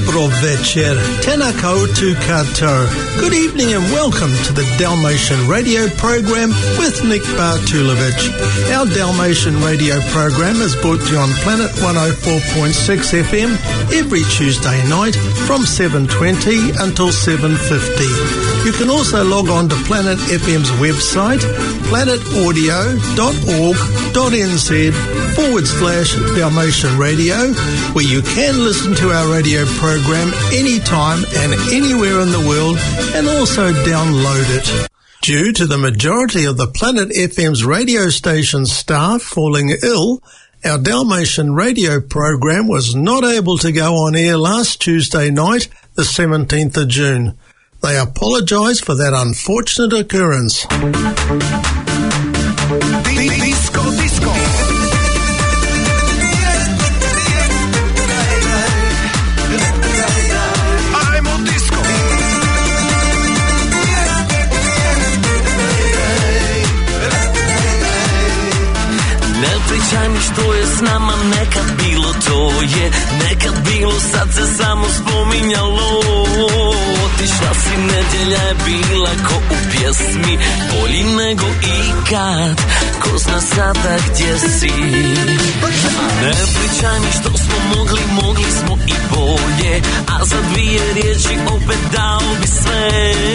Dobro večer, tena koutou katoa. Good evening and welcome to the Dalmatian Radio program with Nick Bartulovic. Our Dalmatian Radio program is brought to you on Planet 104.6 FM every Tuesday night from 7:20 until 7:50. You can also log on to Planet FM's website, planetaudio.org.nz/Dalmatian Radio, where you can listen to our radio program anytime and anywhere in the world and also download it. Due to the majority of the Planet FM's radio station staff falling ill, our Dalmatian radio program was not able to go on air last Tuesday night, the 17th of June. They apologise for that unfortunate occurrence. Disco, disco. I'm on disco. Ne pričaj mi što je s nama nekad bilo, to je nekad bilo, sad se samo spominjalo. Otišla si, nedjelja je bila ko u pjesmi, bolji nego ikad, ko zna sada gdje si. Ne pričaj mi što smo mogli smo i bolje, a za dvije riječi opet dao bi sve.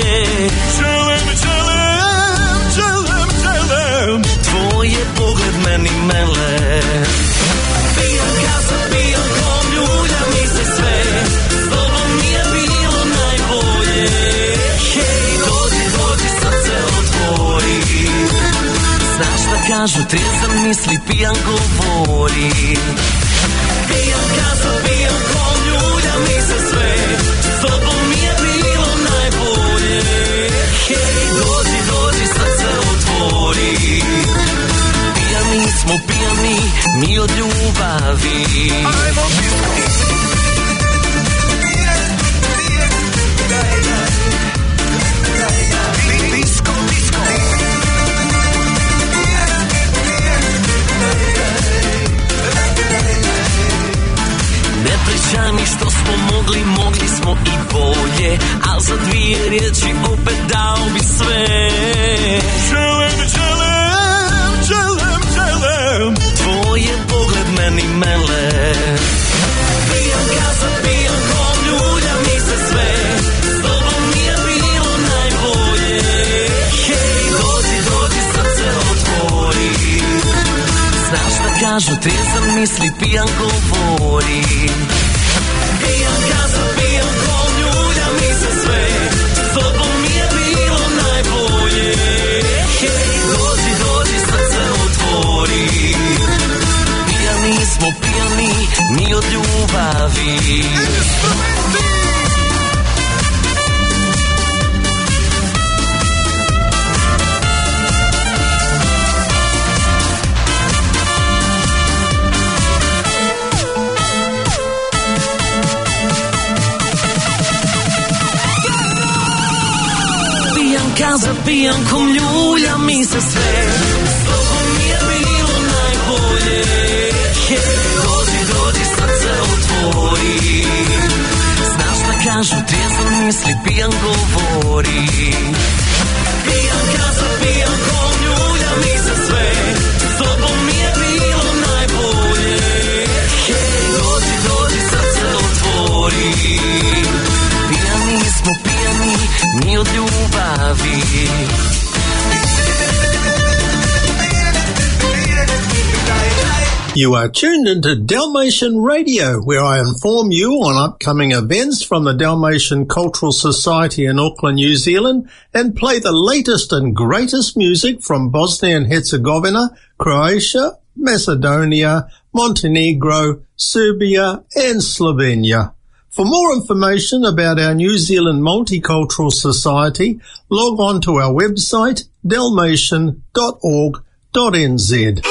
Želim, tvoj je pogled meni mele. Pijanka za pijankom, ljulja mi se sve, s tobom mi je bilo najbolje. Hej, dođi, sad se otvori. Znaš šta kažu, trijezan misli, pijan govori. Pijanka za pijankom, ljulja mi se sve, s tobom mi je bilo najbolje. Hej, dođi, sad se otvori. Pijani smo, pijani, mi od ljubavi. Ajmo disco. Disco, disco. Ne pričaj mi što smo mogli smo i bolje, a za dvije riječi opet dao bi sve. Želim, tvoj je pogled meni mele. Pijanka za pijankom, ljulja mi se sve, s tobom mi je bilo najbolje. Hej, dođi, sad se otvori. Znaš šta kažu, trijezan misli, pijan govori. Pijanka za pijankom, ljulja mi se sve, s tobom mi je bilo najbolje. Hej, dođi, sad se otvori. Pijani smo, pijani, mi od ljubavi. Pijanka za pijankom, ljulja mi se sve, s tobom mi je bilo najbolje. Hej, dođi, sad se otvori. Znaš šta kažu, trijezan misli, pijan govori. Pijanka za pijankom, ljulja mi se sve, s tobom mi je bilo najbolje. Hej, dođi, sad se otvori. Pijani smo, pijani, mi od ljubavi. You are tuned into Dalmatian Radio, where I inform you on upcoming events from the Dalmatian Cultural Society in Auckland, New Zealand, and play the latest and greatest music from Bosnia and Herzegovina, Croatia, Macedonia, Montenegro, Serbia, and Slovenia. For more information about our New Zealand Multicultural Society, log on to our website, dalmatian.org.nz.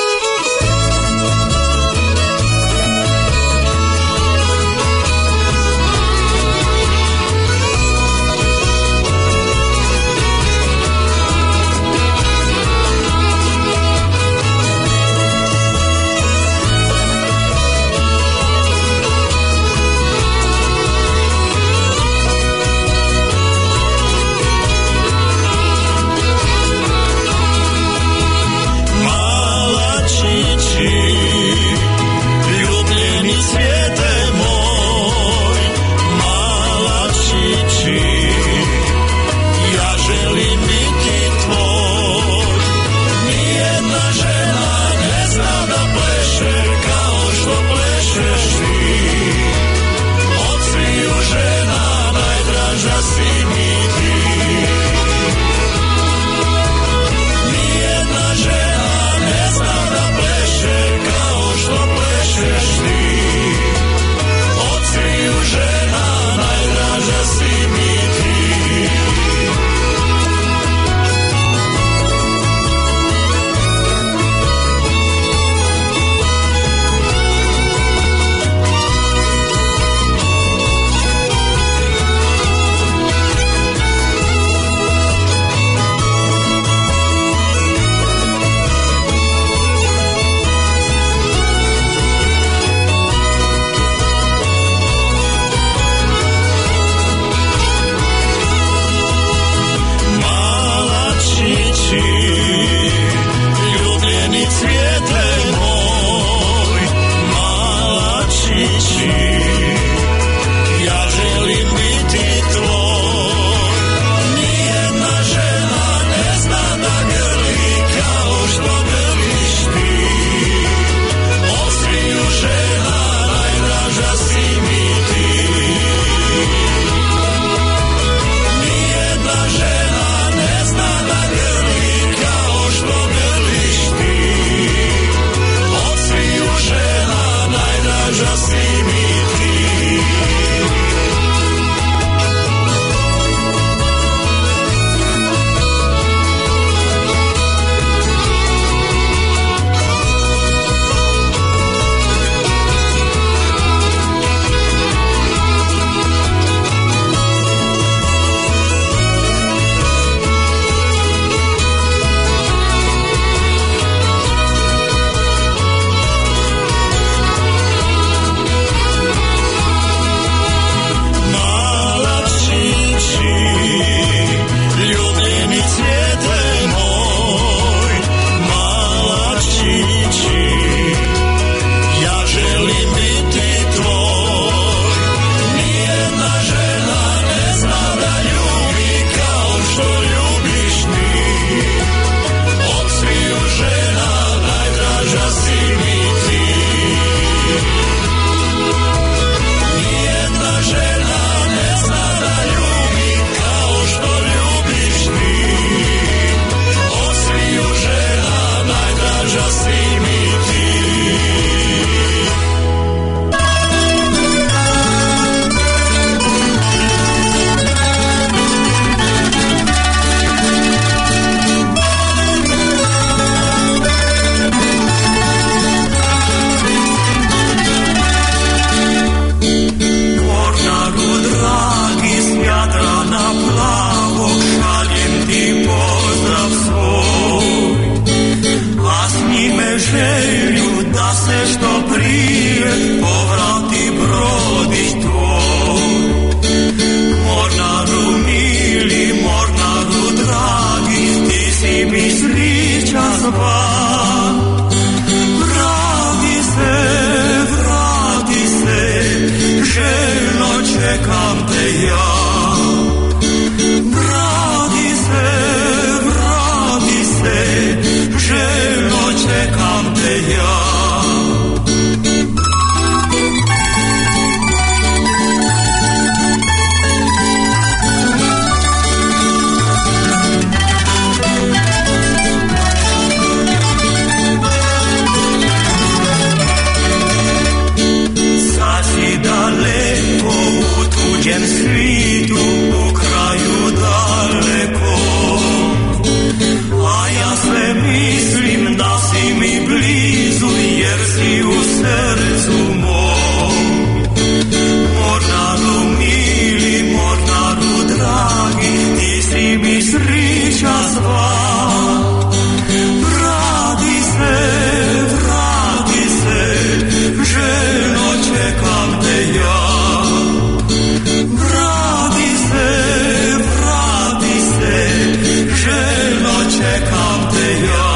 čekam te ja. Vrati se, željno čekam te ja. Daleko u tuđem svijetu, u kraju daleko, a ja sve mislim da si mi blizu, jer si u srcu mom. Mornaru mili, mornaru dragi, ti si mi sreća sva. Vrati se, željno čekam te ja. Vrati se, željno čekam te ja.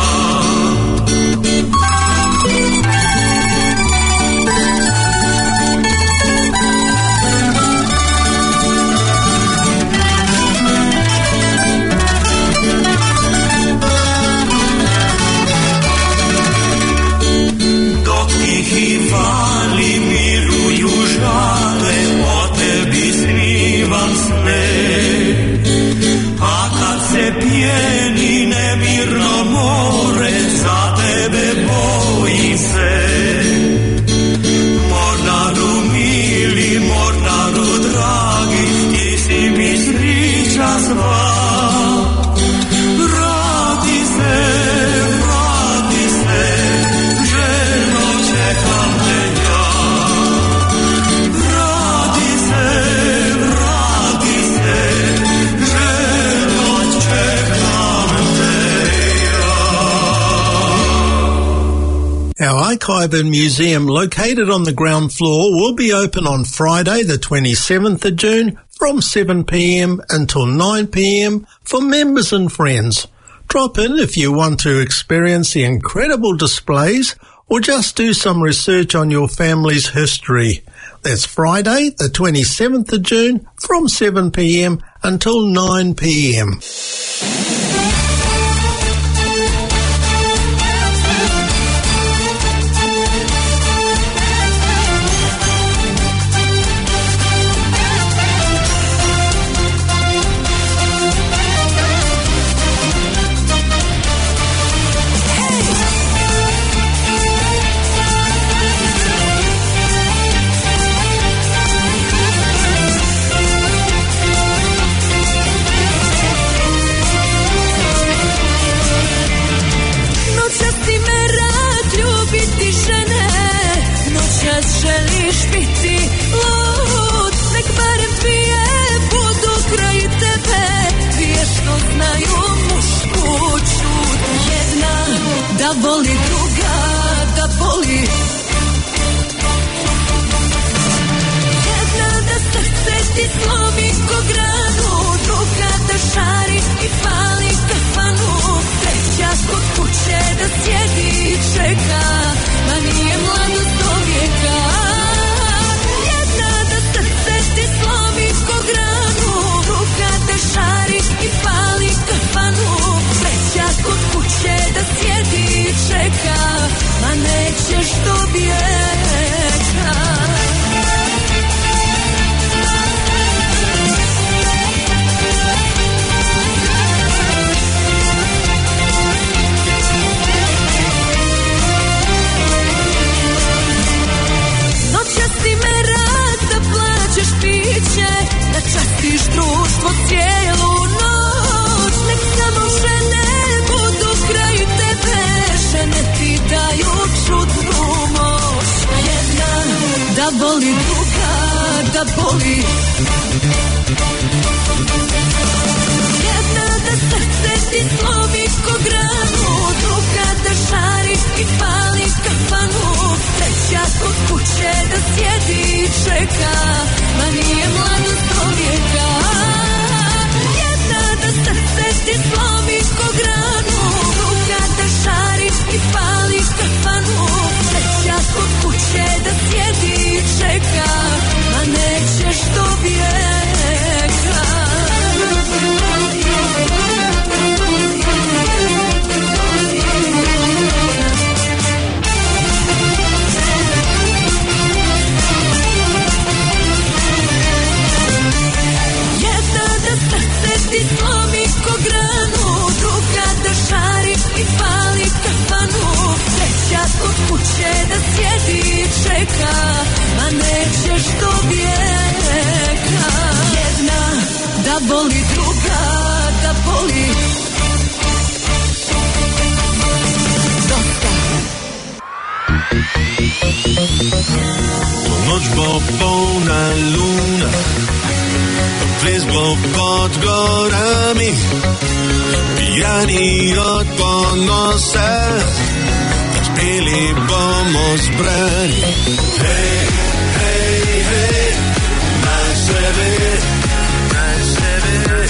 Dok tihi vali miruju žale, o tebi snivam sne. A kad se pjeni nemirno more, za tebe bojim se. Mornaru mili, mornaru dragi, ti si mi sreća sva. Vrati se, željno čekam te ja. Vrati se, željno čekam te ja. Our Archive and Museum, located on the ground floor, will be open on Friday the 27th of June from 7 p.m. until 9 p.m. for members and friends. Drop in if you want to experience the incredible displays or just do some research on your family's history. That's Friday the 27th of June from 7 p.m. until 9 p.m. Da boli druga, da boli. Jedna da srce ti slomi ko granu, druga da šari i pali kafanu, treća kod kuće da sjedi i čeka, ma nije mladost do vijeka. Jedna da srce ti slomi ko granu, druga da šari i pali kafanu, treća kod kuće da sjedi i čeka, ma nećeš do vijeka. Noćas ti me rad da plaćeš piće, da častiš društvo cijelu noć, nek samo žene budu kraj tebe, žene ti daju čudnu moć. Jedna da boli, druga da boli. Jedna da srce ti slomi ko granu, druga da žari i pali kafanu, treća kod kuće da sjedi i čeka, ma nije mladost do vijeka. Jedna da srce ti slomi ko granu, druga da žari i pali kafanu, treća kod kuće da sjedi i čeka, ma nećeš do smo pod gorami, pijani od ponosa, pili bomo zbrani. Hej, hej, hej, naj se ve, naj se ve,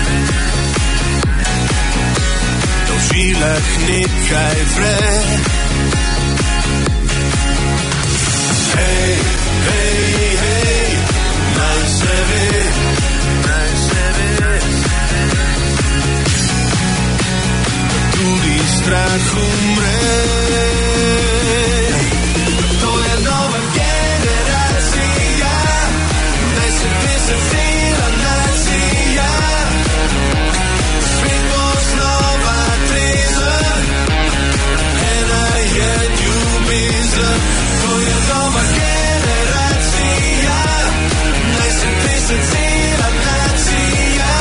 da v žilah nekaj vre. Hej, hej, hej, naj se ve, naj se ve, tudi strah umre. To je nova generacija, naj se pesecila nacija, svet bo znova trezen, ena je ljubezen. To je nova generacija, naj se pesecila nacija,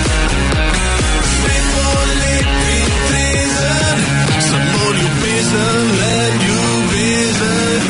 svet bo lep in trezen, samo ljubezen, le ljubezen.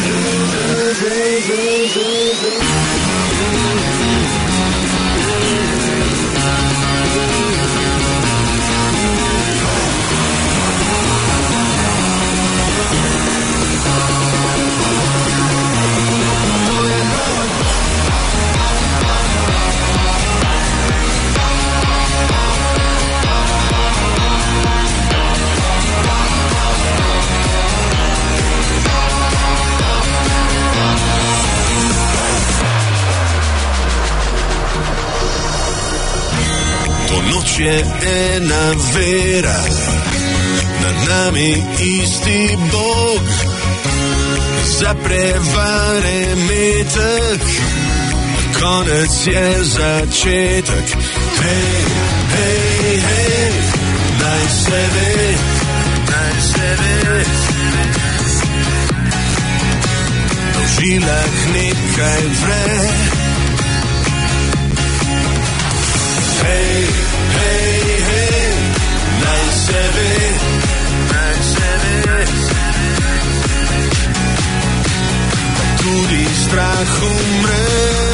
Je ena vera, nad nami isti Bog, za prevare metek, konec je začetek. Hej, hej, hej, naj se ve, naj se ve, da v žilah nekaj vre. Hej, hej, hej, naj se ve, naj se ve, tudi strah umre.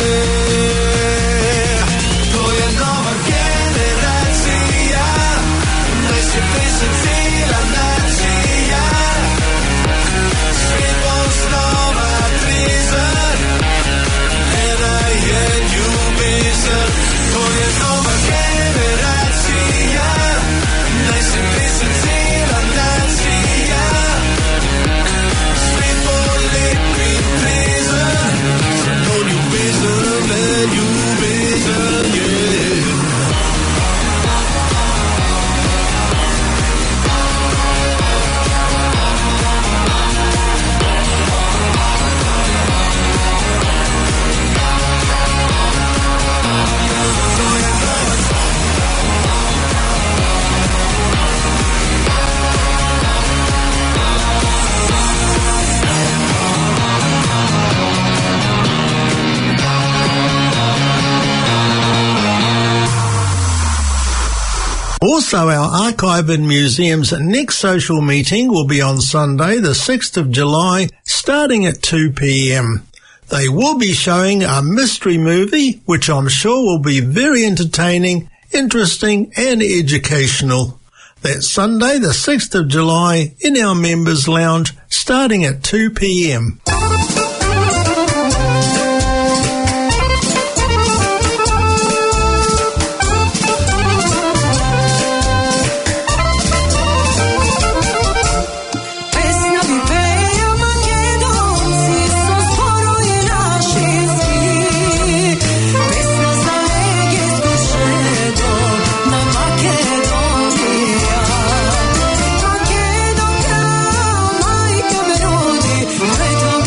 To je nova generacija, naj se pesecila nacija, svet bo znova trezen, ena je ljubezen. To je nova generacija, naj se pesecila nacija, svet bo lep in trezen, samo ljubezen, le ljubezen je. Also, our archive and museum's next social meeting will be on Sunday, the 6th of July, starting at 2 p.m. They will be showing a mystery movie, which I'm sure will be very entertaining, interesting and educational. That's Sunday, the 6th of July, in our members' lounge, starting at 2 p.m. Majka me rodi,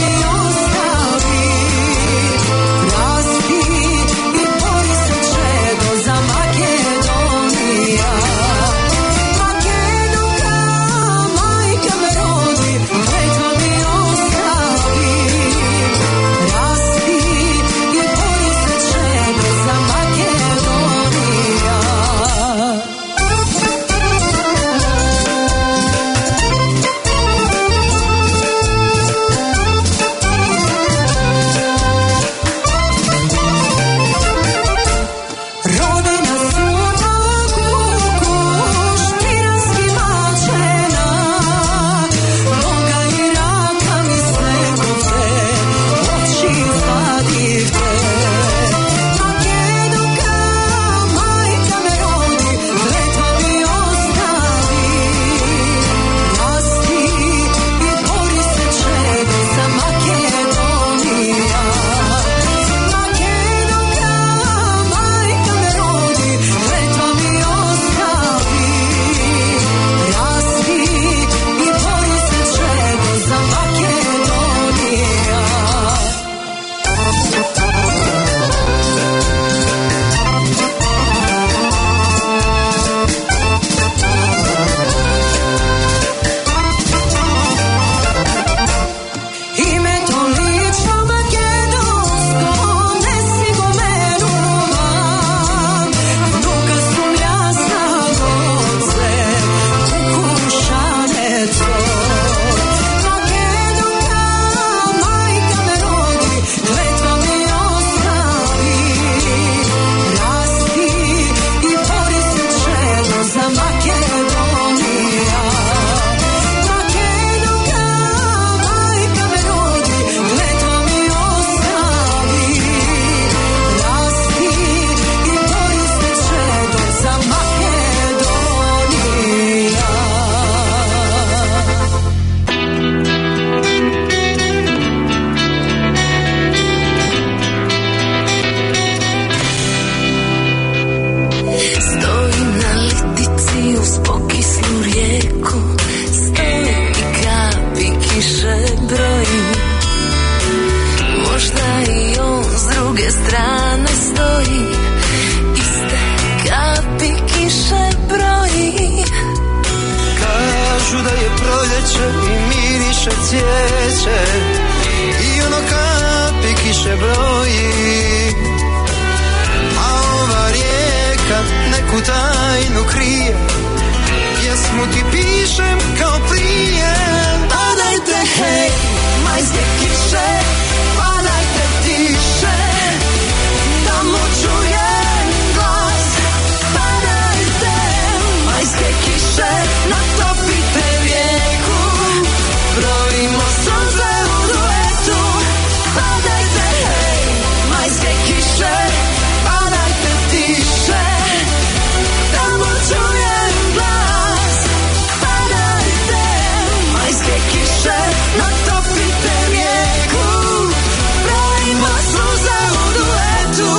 naše cvijeće i ono kapi kiše broji, a ova rijeka neku tajnu krije, pjesmu ti pišem kao prije. Padajte hej, majske kiše, padajte tiše, da mu čujem glas. Padajte, majske kiše, natopite rijeku, brojimo sunce u duetu. Padajte hej, majske kiše, padajte tiše, da mu čujem glas. Padajte, majske kiše, natopite rijeku, brojimo sunce u duetu.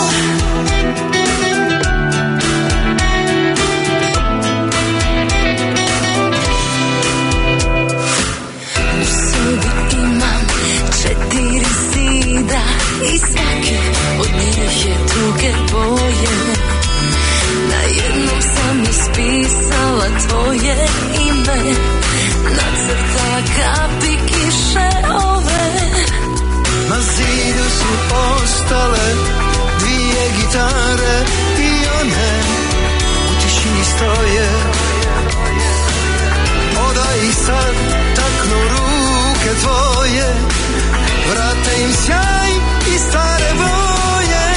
U sobi imam 4 zida i svaki od njih je druge boje. Na jednom sam ispisala tvoje ime, nacrtala kapi kiše ove. Na zidu su ostale 2 gitare i one u tišini stoje. Odaj ih sad, taknu ruke tvoje, vrate im sjaj i stare boje.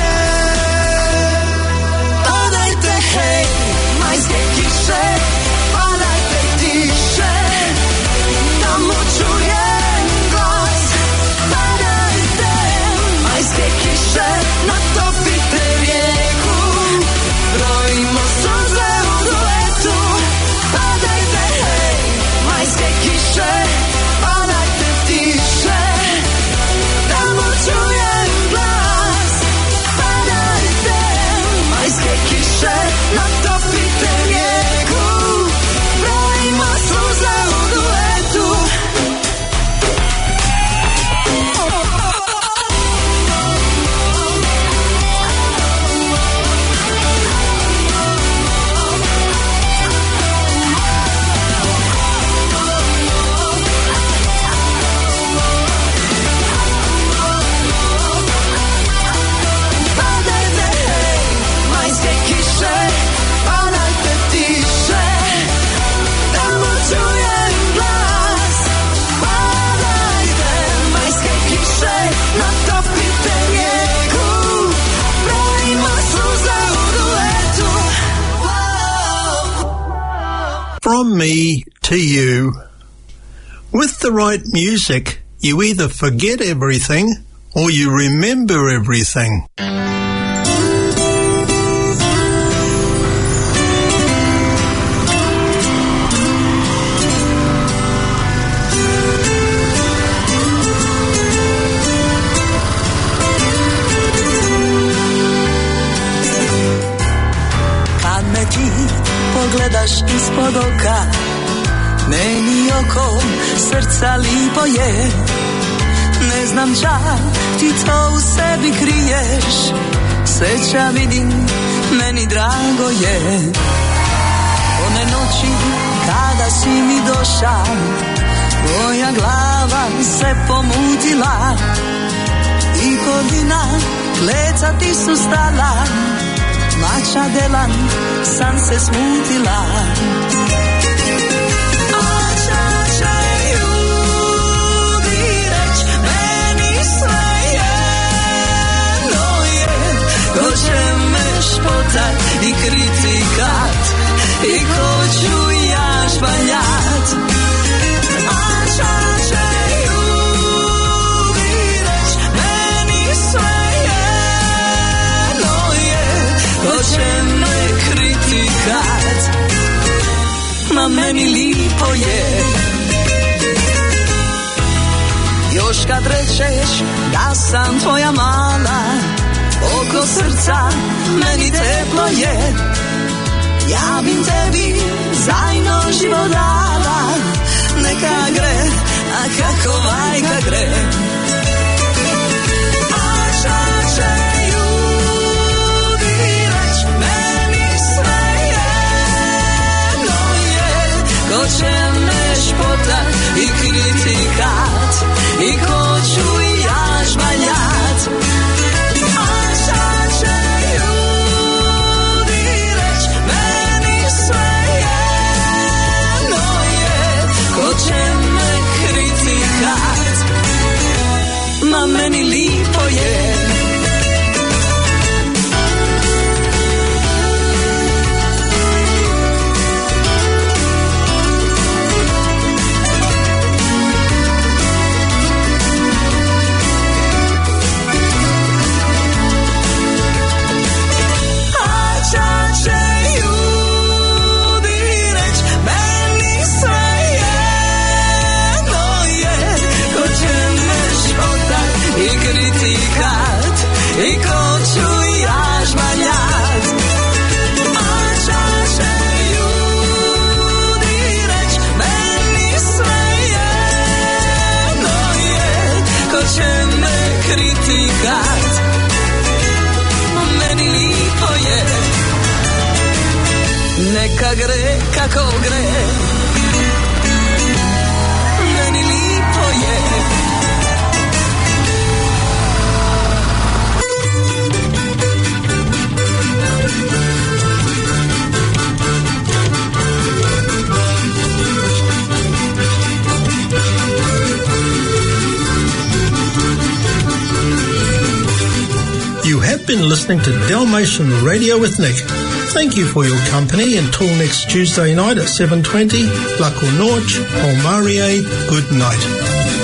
Padajte hej, majske kiše, padajte tiše, da mu čujem glas. Padajte, majske kiše, natopite rijeku, brojimo sunce u duetu. Padajte hej, majske kiše, padajte tiše, da mu čujem glas. Padajte, majske kiše, natopite rijeku, brojimo sunce u duetu. Padajte hej, majske kiše, padajte tiše, da mu čujem glas. Padajte, majske kiše, natopite rijeku, brojimo suze u duetu. From me to you. With the right music, you either forget everything or you remember everything. Kad me ti pogledaš ispod oka, meni oko srca lipo je. Ne znam čak ti to u sebi kriješ, sreća vidim, meni drago je. One noći kada si mi došao, moja glava se pomutila i ko vina leca ti su stala, mača delan sam se smutila. Ko će me špotat i kritikat i ko ću ja španjat. A šta će ljudi reć, meni sve jedno je. Ko će me kritikat, ma meni lipo je. Još kad rečeš da sam tvoja mala, oko srca meni teplo je. Ja bim tebi zajno život dala, neka gre, a kako majka gre. A šta će ljudi reć, meni sve jedno je. Ko će me špotat i kritikat, neka gre kako gre. Meni lipo je. You have been listening to Dalmatian Radio with Nick. Thank you for your company. Until next Tuesday night at 7:20, Lako Norch, Polmarie, good night.